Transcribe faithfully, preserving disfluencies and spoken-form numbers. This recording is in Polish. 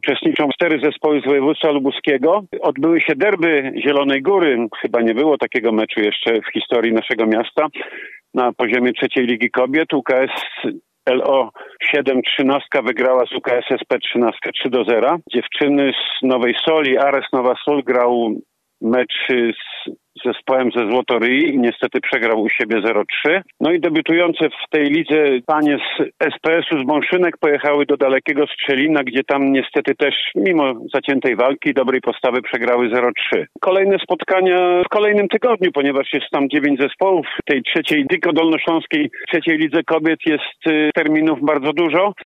uczestniczą cztery zespoły z województwa lubuskiego. Odbyły się derby Zielonej Góry. Chyba nie było takiego meczu jeszcze w historii naszego miasta. Na poziomie trzeciej Ligi Kobiet U K S L O siedem trzynaście wygrała z U K S S P trzynaście trzy do zera. Dziewczyny z Nowej Soli, Ares Nowa Sól grał mecz z zespołem ze Złotoryi i niestety przegrał u siebie zero trzy. No i debiutujące w tej lidze panie z S P S-u z Mąszynek pojechały do dalekiego Strzelina, gdzie tam niestety też mimo zaciętej walki i dobrej postawy przegrały zero trzy. Kolejne spotkania w kolejnym tygodniu, ponieważ jest tam dziewięć zespołów. W tej trzeciej tylko dolnośląskiej trzeciej lidze kobiet jest terminów bardzo dużo.